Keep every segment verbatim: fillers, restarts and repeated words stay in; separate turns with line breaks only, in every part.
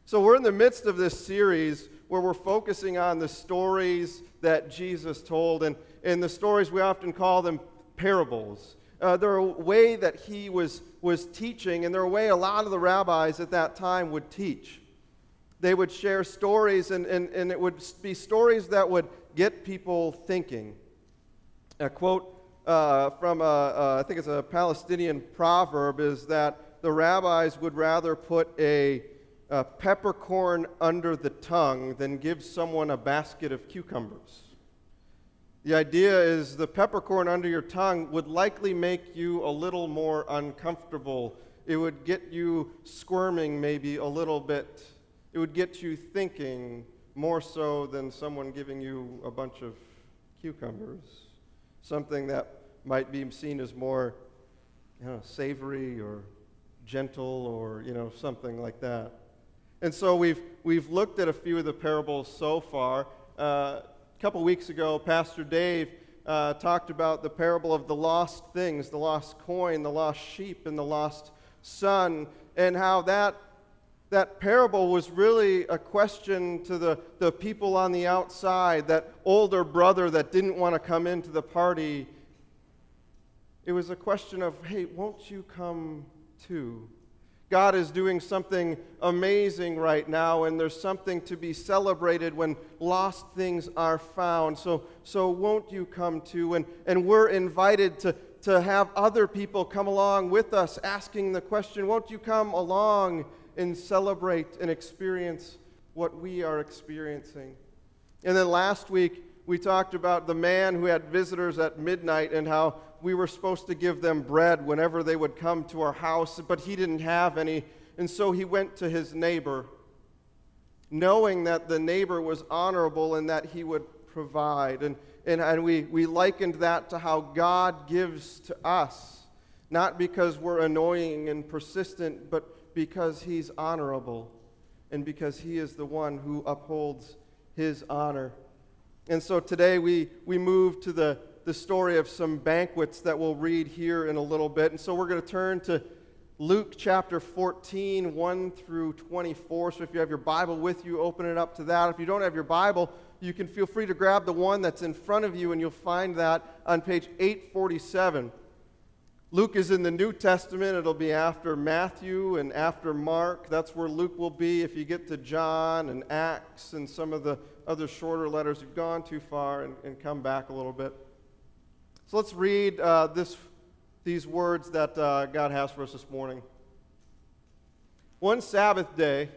So we're in the midst of this series where we're focusing on the stories that Jesus told. And in the stories, we often call them parables. Uh, they're a way that he was, was teaching, and they're a way a lot of the rabbis at that time would teach. They would share stories, and, and, and it would be stories that would get people thinking. A quote uh, from, a, uh, I think it's a Palestinian proverb, is that the rabbis would rather put a, a peppercorn under the tongue than give someone a basket of cucumbers. The idea is the peppercorn under your tongue would likely make you a little more uncomfortable. It would get you squirming maybe a little bit. It would get you thinking more so than someone giving you a bunch of cucumbers. Something that might be seen as more, you know, savory or gentle or, you know, something like that. And so we've we've looked at a few of the parables so far. Uh, a couple weeks ago, Pastor Dave uh, talked about the parable of the lost things, the lost coin, the lost sheep, and the lost son, and how that that parable was really a question to the, the people on the outside, that older brother that didn't want to come into the party. It was a question of, hey, won't you come too? God is doing something amazing right now, and there's something to be celebrated when lost things are found. So, so won't you come too? And, and we're invited to, to have other people come along with us, asking the question, won't you come along and celebrate and experience what we are experiencing? And then last week, we talked about the man who had visitors at midnight and how we were supposed to give them bread whenever they would come to our house, but he didn't have any, and so he went to his neighbor, knowing that the neighbor was honorable and that he would provide. And, and, and we, we likened that to how God gives to us, not because we're annoying and persistent, but because he's honorable and because he is the one who upholds his honor. And so today we, we move to the, the story of some banquets that we'll read here in a little bit. And so we're going to turn to Luke chapter fourteen, one through twenty-four. So if you have your Bible with you, open it up to that. If you don't have your Bible, you can feel free to grab the one that's in front of you, and you'll find that on page eight forty-seven. Luke is in the New Testament. It'll be after Matthew and after Mark. That's where Luke will be. If you get to John and Acts and some of the other shorter letters, you've gone too far, and, and come back a little bit. So let's read uh, this, these words that uh, God has for us this morning. One Sabbath day,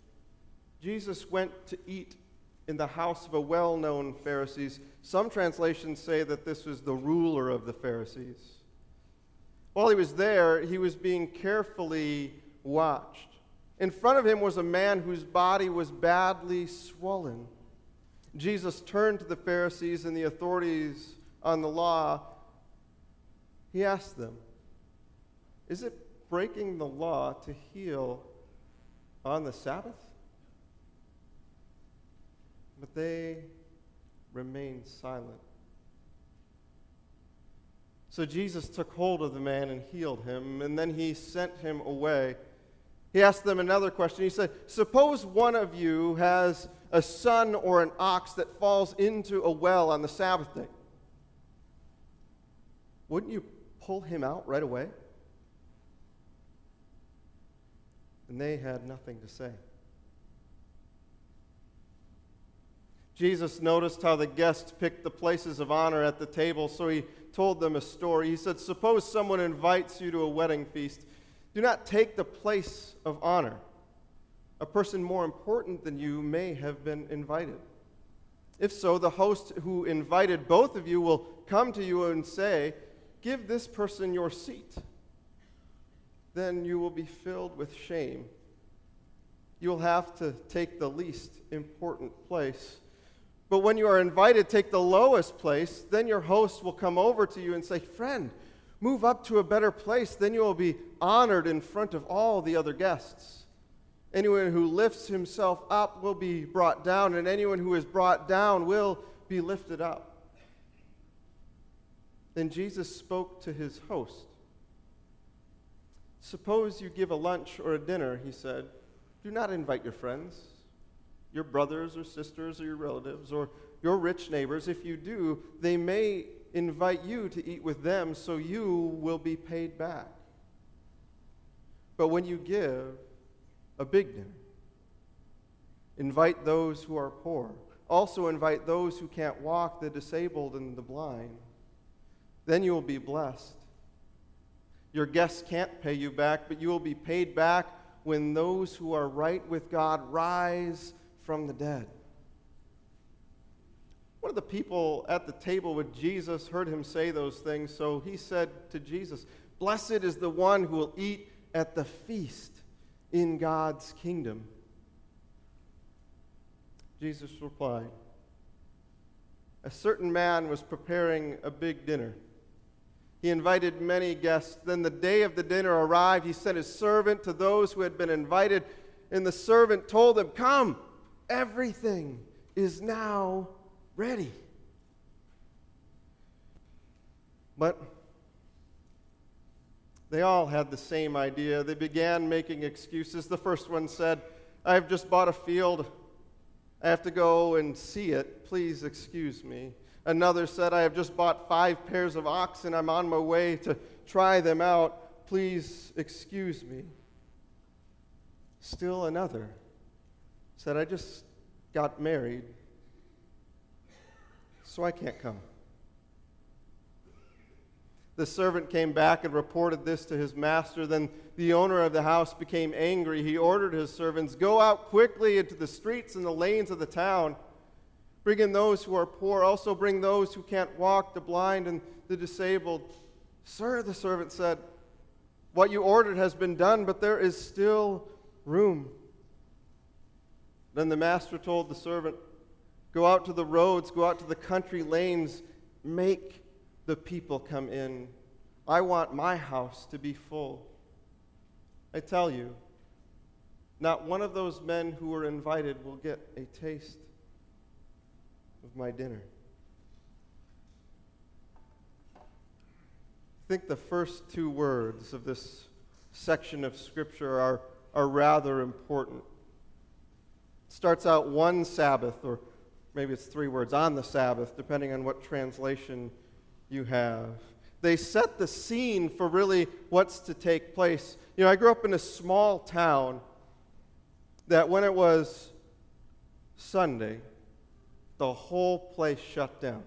Jesus went to eat in the house of a well-known Pharisee. Some translations say that this was the ruler of the Pharisees. While he was there, he was being carefully watched. In front of him was a man whose body was badly swollen. Jesus turned to the Pharisees and the authorities on the law. He asked them, "Is it breaking the law to heal on the Sabbath?" But they remained silent. So Jesus took hold of the man and healed him, and then he sent him away. He asked them another question. He said, "Suppose one of you has a son or an ox that falls into a well on the Sabbath day. Wouldn't you pull him out right away?" And they had nothing to say. Jesus noticed how the guests picked the places of honor at the table, so he told them a story. He said, "Suppose someone invites you to a wedding feast. Do not take the place of honor. A person more important than you may have been invited. If so, the host who invited both of you will come to you and say, 'Give this person your seat.' Then you will be filled with shame. You will have to take the least important place. But when you are invited, take the lowest place. Then your host will come over to you and say, 'Friend, move up to a better place.' Then you will be honored in front of all the other guests. Anyone who lifts himself up will be brought down, and anyone who is brought down will be lifted up." Then Jesus spoke to his host. "Suppose you give a lunch or a dinner," he said. do not invite your friends, your brothers or sisters or your relatives or your rich neighbors. If you do, they may invite you to eat with them, so you will be paid back. But when you give a big dinner, invite those who are poor. Also invite those who can't walk, the disabled and the blind. Then you will be blessed. Your guests can't pay you back, but you will be paid back when those who are right with God rise from the dead. One of the people at the table with Jesus heard him say those things, so he said to Jesus, "Blessed is the one who will eat at the feast in God's kingdom." Jesus replied, "A certain man was preparing a big dinner. He invited many guests. Then the day of the dinner arrived. He sent his servant to those who had been invited, and the servant told them, 'Come, everything is now ready.' But they all had the same idea. They began making excuses. The first one said, 'I've just bought a field. I have to go and see it. Please excuse me.' Another said, 'I have just bought five pairs of oxen. I'm on my way to try them out. Please excuse me.' Still another said, 'I just got married, so I can't come.' The servant came back and reported this to his master. Then the owner of the house became angry. He ordered his servants, 'Go out quickly into the streets and the lanes of the town. Bring in those who are poor. Also bring those who can't walk, the blind and the disabled.' 'Sir,' the servant said, 'what you ordered has been done, but there is still room.' Then the master told the servant, 'Go out to the roads, go out to the country lanes, make the people come in. I want my house to be full.' I tell you, not one of those men who were invited will get a taste of my dinner." I think the first two words of this section of Scripture are, are rather important. It starts out one Sabbath, or maybe it's three words, on the Sabbath, depending on what translation you have. They set the scene for really what's to take place. You know, I grew up in a small town that when it was Sunday, the whole place shut down.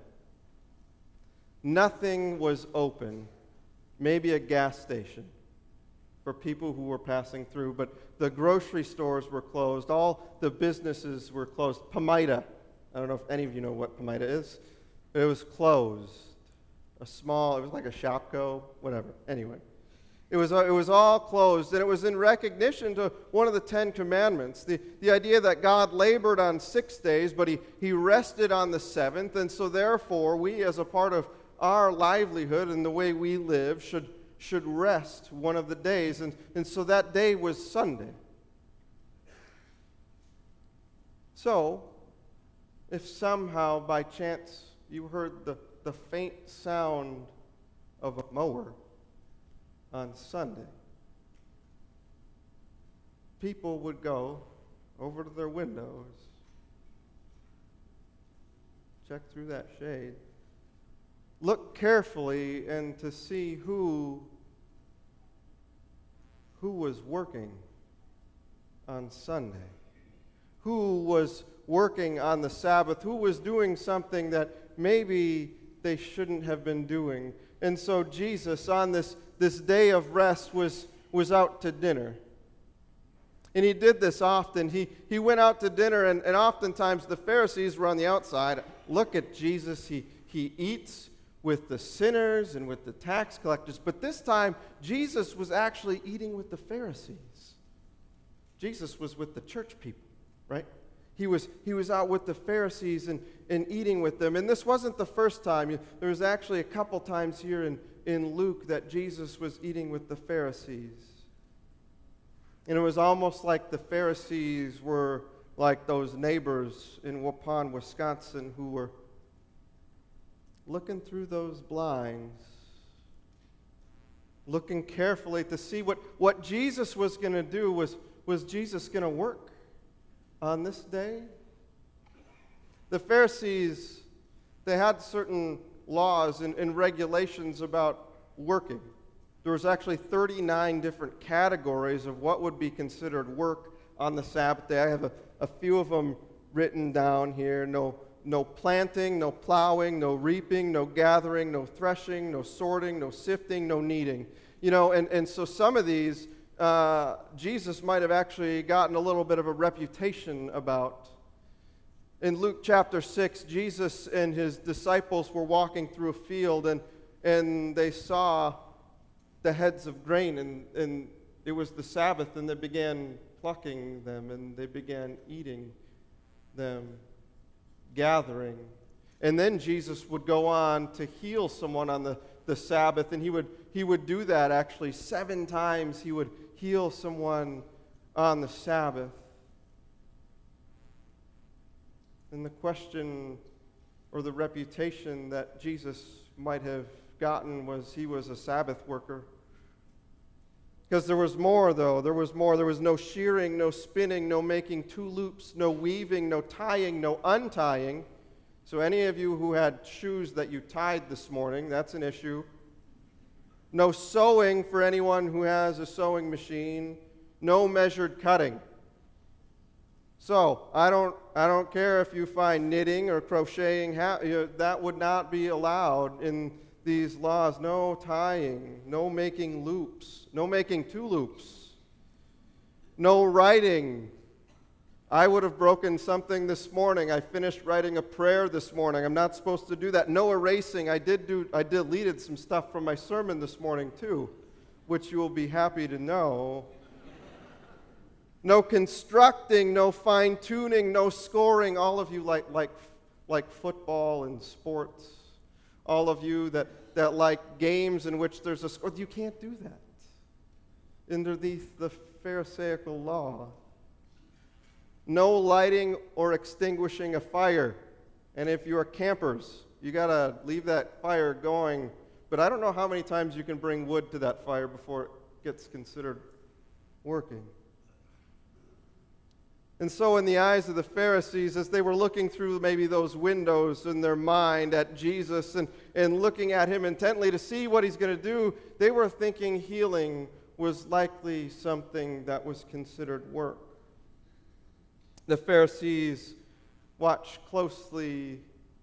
Nothing was open. Maybe a gas station for people who were passing through, but the grocery stores were closed. All the businesses were closed. Pamita, I don't know if any of you know what Pamita is, but it was closed. A small, it was like a Shopko, whatever. Anyway, it was it was all closed, and it was in recognition to one of the Ten Commandments, the, the idea that God labored on six days, but he, he rested on the seventh, and so therefore we, as a part of our livelihood and the way we live, should, should rest one of the days, and, and so that day was Sunday. So, if somehow by chance you heard the the faint sound of a mower on Sunday, people would go over to their windows, check through that shade, look carefully and to see who who was working on Sunday, who was working on the Sabbath, who was doing something that maybe they shouldn't have been doing. And so Jesus, on this, this day of rest, was, was out to dinner. And he did this often. He, he went out to dinner, and, and oftentimes the Pharisees were on the outside. Look at Jesus. He, he eats with the sinners and with the tax collectors. But this time, Jesus was actually eating with the Pharisees. Jesus was with the church people, right? He was, he was out with the Pharisees and, and eating with them. And this wasn't the first time. There was actually a couple times here in, in Luke that Jesus was eating with the Pharisees. And it was almost like the Pharisees were like those neighbors in Waupun, Wisconsin, who were looking through those blinds, looking carefully to see what, what Jesus was going to do was, was Jesus going to work on this day? The Pharisees, they had certain laws and, and regulations about working. There was actually thirty-nine different categories of what would be considered work on the Sabbath day. I have a, a few of them written down here. No, no planting, no plowing, no reaping, no gathering, no threshing, no sorting, no sifting, no kneading. You know, and, and so some of these, uh, Jesus might have actually gotten a little bit of a reputation about. In Luke chapter six, Jesus and his disciples were walking through a field, and, and they saw the heads of grain, and, and it was the Sabbath, and they began plucking them, and they began eating them, gathering. And then Jesus would go on to heal someone on the, the Sabbath, and he would, he would do that actually seven times. He would heal someone on the Sabbath. And the question or the reputation that Jesus might have gotten was he was a Sabbath worker. Because there was more, though. There was more. There was no shearing, no spinning, no making two loops, no weaving, no tying, no untying. So any of you who had shoes that you tied this morning, that's an issue. No sewing for anyone who has a sewing machine. No measured cutting. So, I don't I don't care if you find knitting or crocheting, ha- you know, that would not be allowed in these laws. No tying, no making loops, no making two loops, no writing. I would have broken something this morning. I finished writing a prayer this morning. I'm not supposed to do that. No erasing. I did do I deleted some stuff from my sermon this morning too, which you will be happy to know. No constructing, no fine-tuning, no scoring. All of you like like like football and sports. All of you that, that like games in which there's a score. You can't do that underneath the Pharisaical law. No lighting or extinguishing a fire. And if you are campers, you got to leave that fire going. But I don't know how many times you can bring wood to that fire before it gets considered working. And so in the eyes of the Pharisees, as they were looking through maybe those windows in their mind at Jesus and, and looking at him intently to see what he's going to do, they were thinking healing was likely something that was considered work. The Pharisees watched closely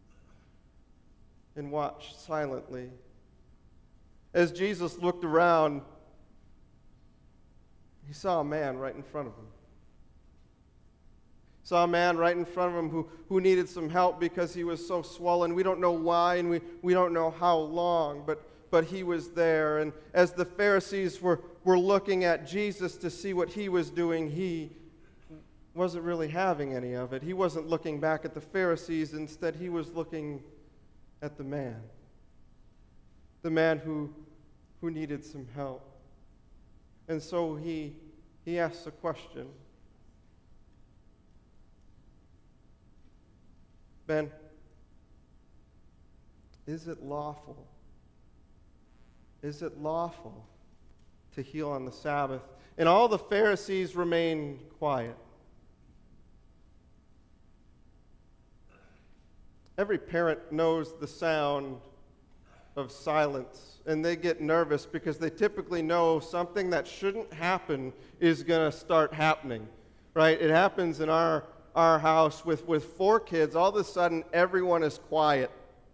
and watched silently. As Jesus looked around, he saw a man right in front of him. Saw a man right in front of him who, who needed some help because he was so swollen. We don't know why and we, we don't know how long, but, but he was there. And as the Pharisees were, were looking at Jesus to see what he was doing, he wasn't really having any of it. He wasn't looking back at the Pharisees. Instead, he was looking at the man. The man who, who needed some help. And so he, he asked a question. Ben, is it lawful? Is it lawful to heal on the Sabbath? And all the Pharisees remained quiet. Every parent knows the sound of silence, and they get nervous because they typically know something that shouldn't happen is going to start happening, right? It happens in our our house with, with four kids. All of a sudden, everyone is quiet.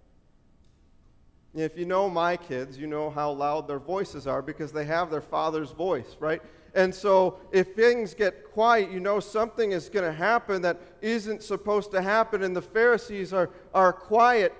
If you know my kids, you know how loud their voices are because they have their father's voice, right? And so if things get quiet, you know something is going to happen that isn't supposed to happen, and the Pharisees are, are quiet.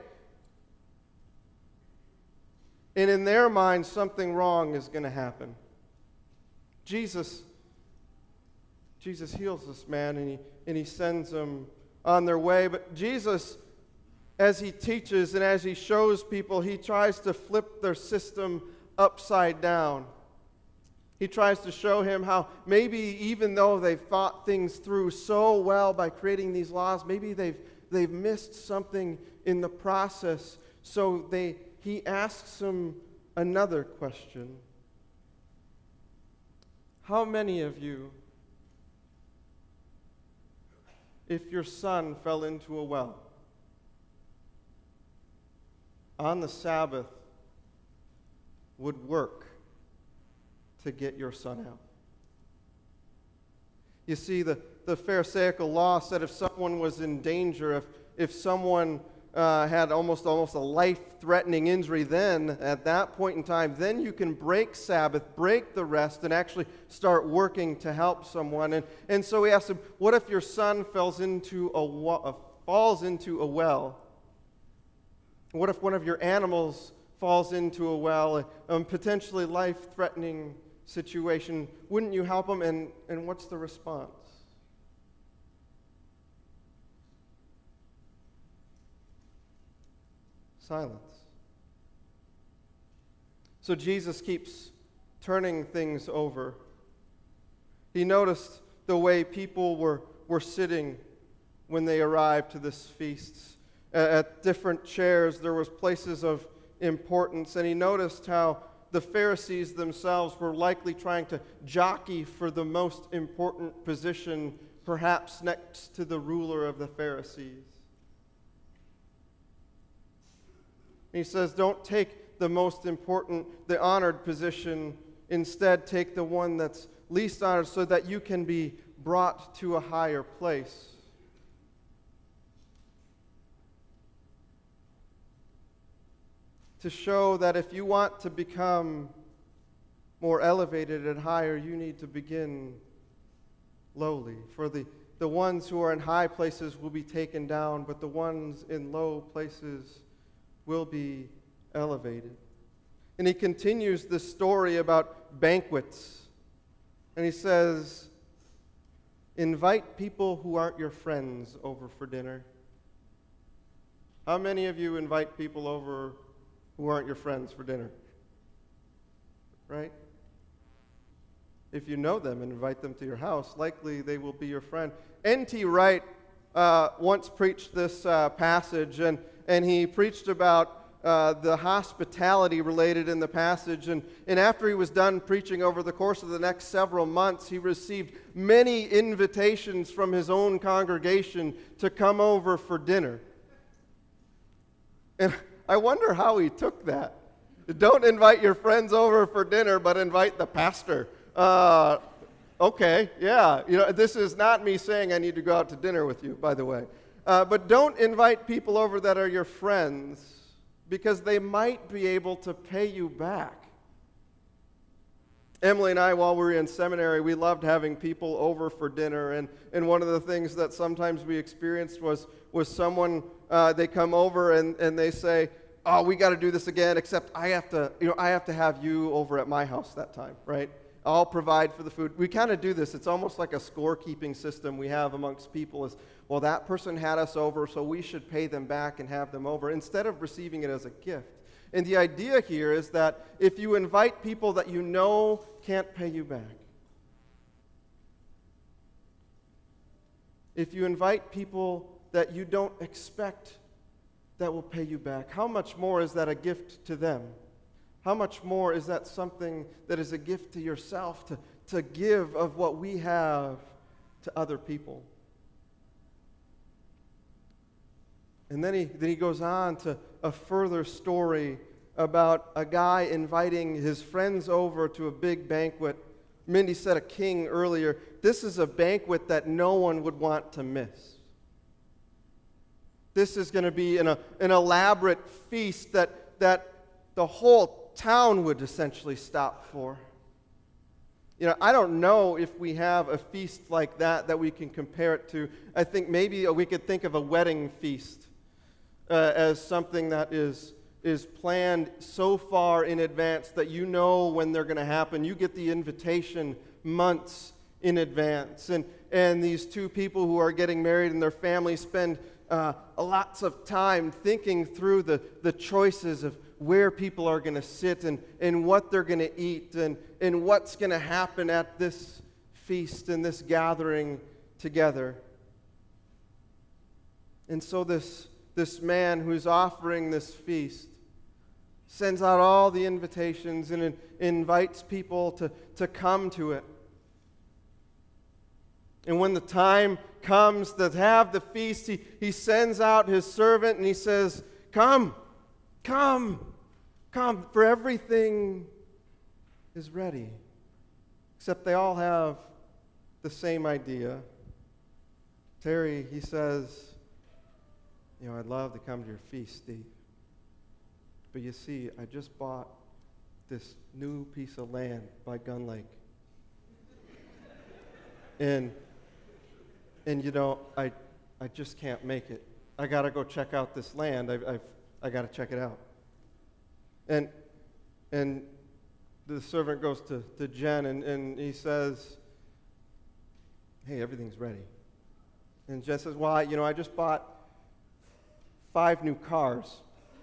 And in their minds, something wrong is going to happen. Jesus Jesus heals this man, and he, and he sends them on their way. But Jesus, as he teaches and as he shows people, he tries to flip their system upside down. He tries to show him how maybe even though they've thought things through so well by creating these laws, maybe they've, they've missed something in the process. So they, he asks them another question. How many of you if your son fell into a well on the Sabbath would work to get your son out? You see, the, the Pharisaical law said if someone was in danger, if, if someone uh, had almost, almost a life-threatening injury, then, at that point in time, then you can break Sabbath, break the rest, and actually start working to help someone. And, and so he asked him, what if your son falls into a, uh, falls into a well? What if one of your animals falls into a well, a um, potentially life-threatening situation? Wouldn't you help him? And, and what's the response? Silence. So Jesus keeps turning things over. He noticed the way people were, were sitting when they arrived to this feast. At different chairs, there was places of importance, and he noticed how the Pharisees themselves were likely trying to jockey for the most important position, perhaps next to the ruler of the Pharisees. He says, don't take the most important, the honored position. Instead, take the one that's least honored so that you can be brought to a higher place. To show that if you want to become more elevated and higher, you need to begin lowly. For the, the ones who are in high places will be taken down, but the ones in low places will be elevated. And he continues this story about banquets. And he says, invite people who aren't your friends over for dinner. How many of you invite people over who aren't your friends for dinner? Right? If you know them and invite them to your house, likely they will be your friend. N T Wright uh, once preached this uh, passage, and, and he preached about uh, the hospitality related in the passage. And, and after he was done preaching over the course of the next several months, he received many invitations from his own congregation to come over for dinner. And I wonder how he took that. Don't invite your friends over for dinner, but invite the pastor. Uh, okay, yeah. You know, this is not me saying I need to go out to dinner with you, by the way. Uh, but don't invite people over that are your friends, because they might be able to pay you back. Emily and I, while we were in seminary, we loved having people over for dinner. And, and one of the things that sometimes we experienced was, was someone, uh, they come over and, and they say, oh, we got to do this again, except I have to, you know, I have to have you over at my house that time, right? I'll provide for the food. We kind of do this. It's almost like a scorekeeping system we have amongst people is, well, that person had us over, so we should pay them back and have them over, instead of receiving it as a gift. And the idea here is that if you invite people that you know can't pay you back, if you invite people that you don't expect that will pay you back, how much more is that a gift to them? How much more is that something that is a gift to yourself, to, to give of what we have to other people? And then he, then he goes on to a further story about a guy inviting his friends over to a big banquet. Mindy said a king earlier. This is a banquet that no one would want to miss. This is going to be an, an elaborate feast that, that the whole town would essentially stop for. You know, I don't know if we have a feast like that that we can compare it to. I think maybe we could think of a wedding feast uh, as something that is, is planned so far in advance that you know when they're going to happen. You get the invitation months in advance. And, and these two people who are getting married and their families spend uh, lots of time thinking through the, the choices of where people are going to sit and, and what they're going to eat and, and what's going to happen at this feast and this gathering together. And so this, this man who's offering this feast sends out all the invitations and in, invites people to, to come to it. And when the time comes to have the feast, he, he sends out his servant and he says, come, come, come, for everything is ready. Except they all have the same idea. Terry, he says, you know, I'd love to come to your feast, Steve. But you see, I just bought this new piece of land by Gun Lake. and, and you know, I, I just can't make it. I got to go check out this land. I've, I've, I got to check it out. And, and the servant goes to, to Jen, and, and he says, hey, everything's ready. And Jen says, well, I, you know, I just bought five new cars.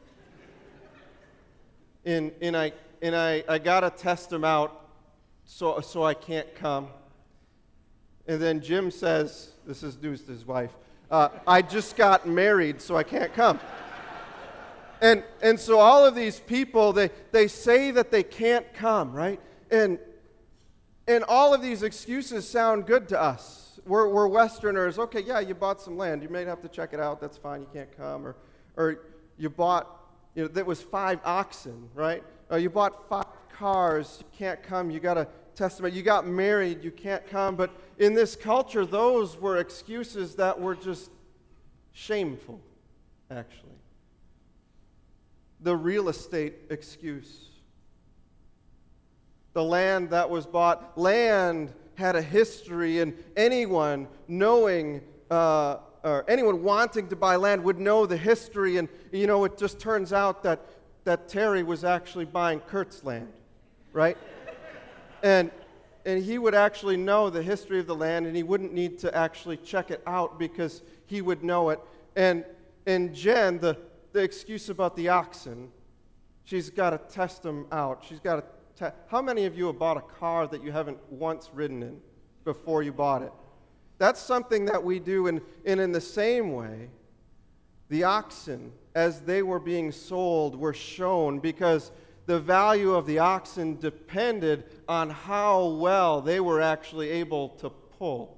and and I and I, I got to test them out so, so I can't come. And then Jim says, this is news to his wife, uh, I just got married, so I can't come. And and so all of these people, they, they say that they can't come, right? And and all of these excuses sound good to us. We're, we're Westerners. Okay, yeah, you bought some land. You may have to check it out. That's fine. You can't come. Or or you bought, you know, that was five oxen, right? Or you bought five cars. You can't come. You got a testament. You got married. You can't come. But in this culture, those were excuses that were just shameful, actually. The real estate excuse. The land that was bought. Land had a history, and anyone knowing, uh, or anyone wanting to buy land would know the history. And, you know, it just turns out that, that Terry was actually buying Kurt's land, right? and and he would actually know the history of the land, and he wouldn't need to actually check it out because he would know it. And, and Jen, the The excuse about the oxen, she's got to test them out. She's got to. Te- How many of you have bought a car that you haven't once ridden in before you bought it? That's something that we do, and, and in the same way, the oxen, as they were being sold, were shown because the value of the oxen depended on how well they were actually able to pull.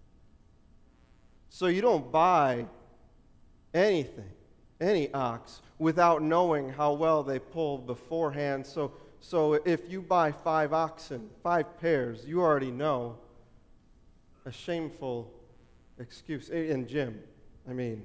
So you don't buy anything, any ox, without knowing how well they pull beforehand. So, so if you buy five oxen, five pairs, you already know a shameful excuse. And Jim, I mean,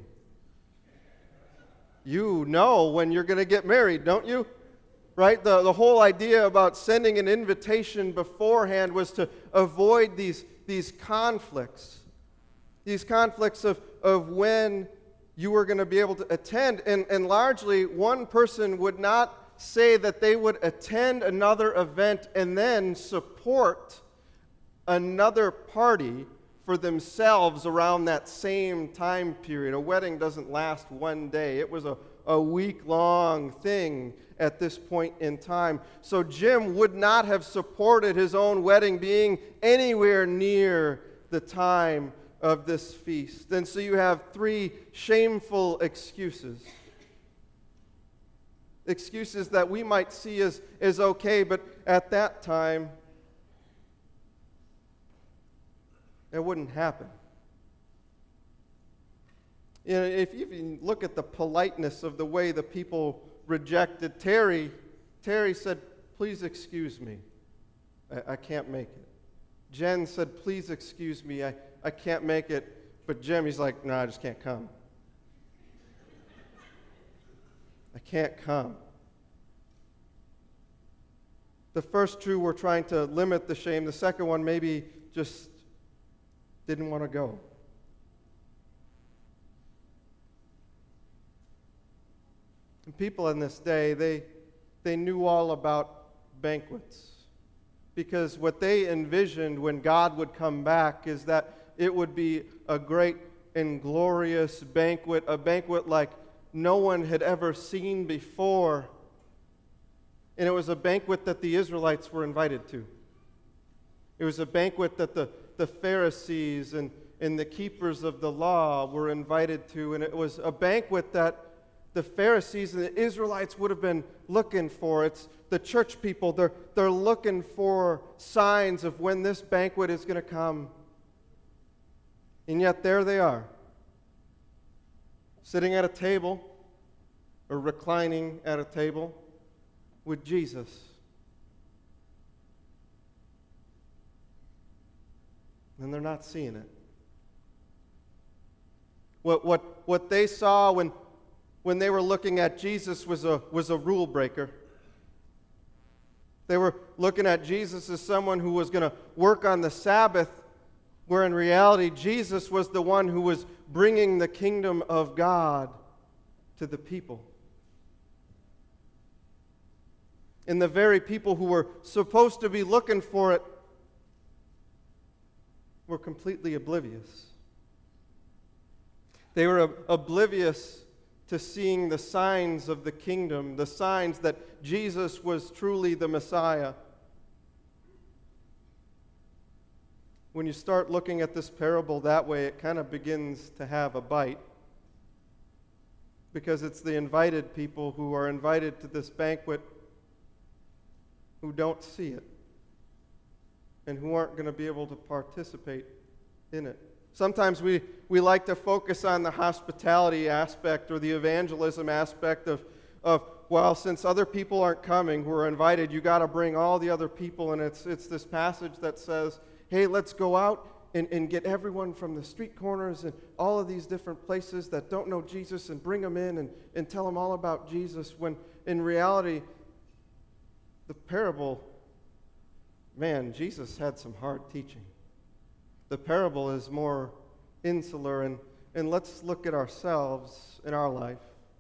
you know when you're going to get married, don't you? Right? The, the whole idea about sending an invitation beforehand was to avoid these, these conflicts. These conflicts of, of when you were going to be able to attend. And, and largely, one person would not say that they would attend another event and then support another party for themselves around that same time period. A wedding doesn't last one day. It was a, a week-long thing at this point in time. So Jim would not have supported his own wedding being anywhere near the time of this feast. And so you have three shameful excuses. Excuses that we might see as, as okay, but at that time, it wouldn't happen. You know, if you even look at the politeness of the way the people rejected Terry, Terry said, please excuse me. I, I can't make it. Jen said, please excuse me. I, I can't make it. But Jim, he's like, no, I just can't come. I can't come. The first two were trying to limit the shame. The second one maybe just didn't want to go. And people in this day, they, they knew all about banquets. Because what they envisioned when God would come back is that it would be a great and glorious banquet, a banquet like no one had ever seen before. And it was a banquet that the Israelites were invited to. It was a banquet that the, the Pharisees and, and the keepers of the law were invited to. And it was a banquet that the Pharisees and the Israelites would have been looking for. It's the church people. They're, they're looking for signs of when this banquet is going to come. And yet there they are, sitting at a table or reclining at a table with Jesus. And they're not seeing it. What, what, what they saw when, when they were looking at Jesus was a, was a rule breaker. They were looking at Jesus as someone who was going to work on the Sabbath, where in reality Jesus was the one who was bringing the kingdom of God to the people. And the very people who were supposed to be looking for it were completely oblivious. They were ob- oblivious to seeing the signs of the kingdom, the signs that Jesus was truly the Messiah. When you start looking at this parable that way, it kind of begins to have a bite. Because it's the invited people who are invited to this banquet who don't see it and who aren't going to be able to participate in it. Sometimes we, we like to focus on the hospitality aspect or the evangelism aspect of, of well, since other people aren't coming who are invited, you got to bring all the other people. And it's, it's this passage that says, hey, let's go out and, and get everyone from the street corners and all of these different places that don't know Jesus and bring them in and, and tell them all about Jesus, when in reality, the parable, man, Jesus had some hard teaching. The parable is more insular, and, and let's look at ourselves in our life.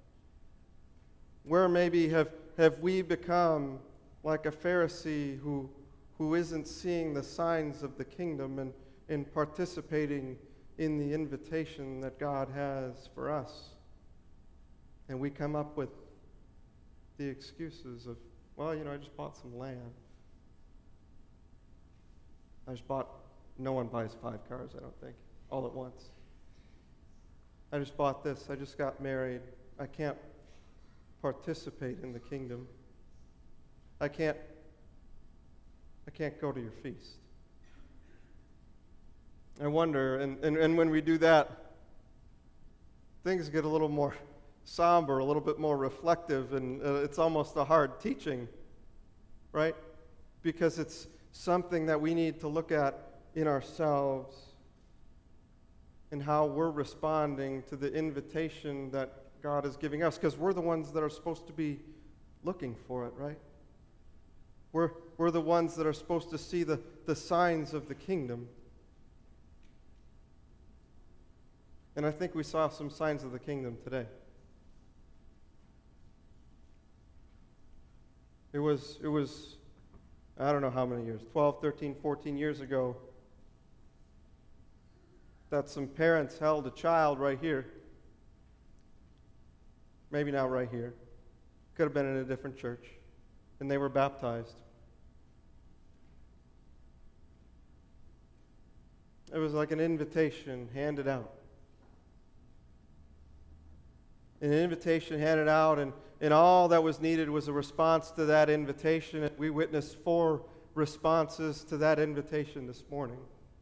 Where maybe have, have we become like a Pharisee who, who isn't seeing the signs of the kingdom and, and participating in the invitation that God has for us? And we come up with the excuses of, well, you know, I just bought some land. I just bought, no one buys five cars, I don't think, all at once. I just bought this. I just got married. I can't participate in the kingdom. I can't, I can't go to your feast. I wonder, and, and, and when we do that, things get a little more somber, a little bit more reflective, and uh, it's almost a hard teaching, right? Because it's something that we need to look at in ourselves and how we're responding to the invitation that God is giving us, because we're the ones that are supposed to be looking for it, right? We're, we're the ones that are supposed to see the, the signs of the kingdom. And I think we saw some signs of the kingdom today. It was, it was, I don't know how many years, twelve, thirteen, fourteen years ago, that some parents held a child right here. Maybe not right here. Could have been in a different church. And they were baptized. It was like an invitation handed out. An invitation handed out, and, and all that was needed was a response to that invitation. And we witnessed four responses to that invitation this morning.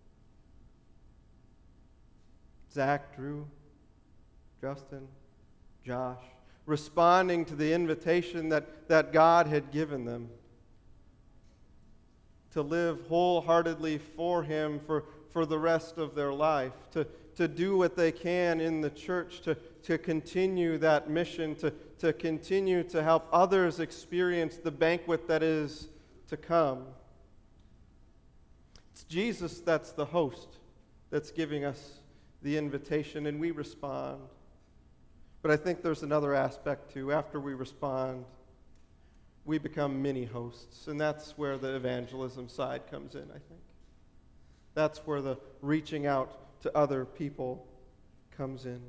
Zach, Drew, Justin, Josh, responding to the invitation that, that God had given them to live wholeheartedly for Him for, for the rest of their life, to, to do what they can in the church, to, to continue that mission, to, to continue to help others experience the banquet that is to come. It's Jesus that's the host that's giving us the invitation, and we respond. But I think there's another aspect too. After we respond, we become mini hosts, and that's where the evangelism side comes in, I think. That's where the reaching out to other people comes in.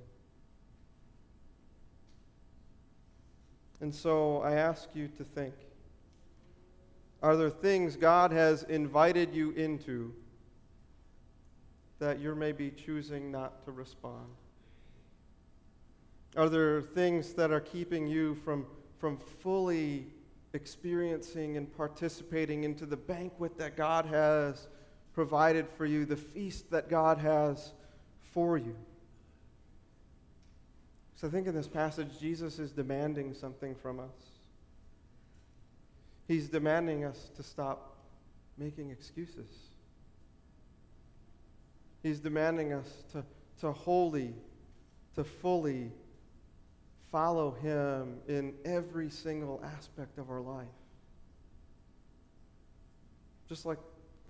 And so I ask you to think, are there things God has invited you into that you're maybe choosing not to respond? Are there things that are keeping you from, from fully experiencing and participating into the banquet that God has provided for you, the feast that God has for you. So I think in this passage, Jesus is demanding something from us. He's demanding us to stop making excuses. He's demanding us to, to wholly, to fully follow him in every single aspect of our life. Just like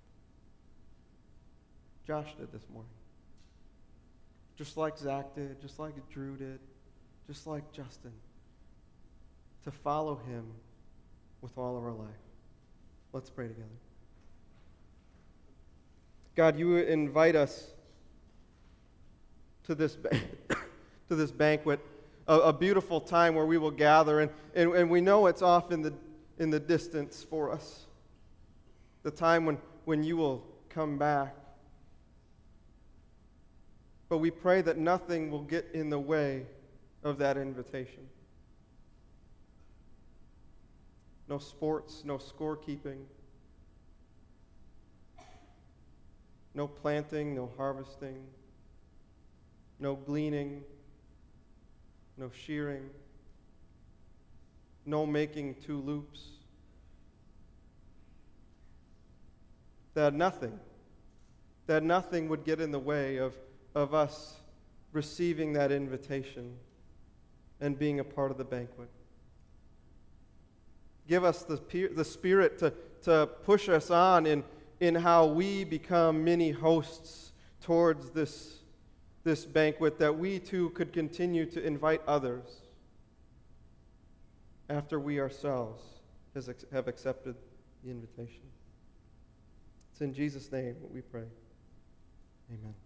Josh did this morning. Just like Zach did, just like Drew did, just like Justin. To follow him with all of our life. Let's pray together. God, you invite us to this, to this banquet, a, a beautiful time where we will gather, and, and, and we know it's off in the, in the distance for us. The time when, when you will come back. But we pray that nothing will get in the way of that invitation. No sports, no scorekeeping, no planting, no harvesting, no gleaning, no shearing, no making two loops. That nothing, that nothing would get in the way of, of us receiving that invitation and being a part of the banquet. Give us the, the spirit to, to push us on in, in how we become many hosts towards this, this banquet, that we too could continue to invite others after we ourselves has, have accepted the invitation. It's in Jesus' name that we pray. Amen.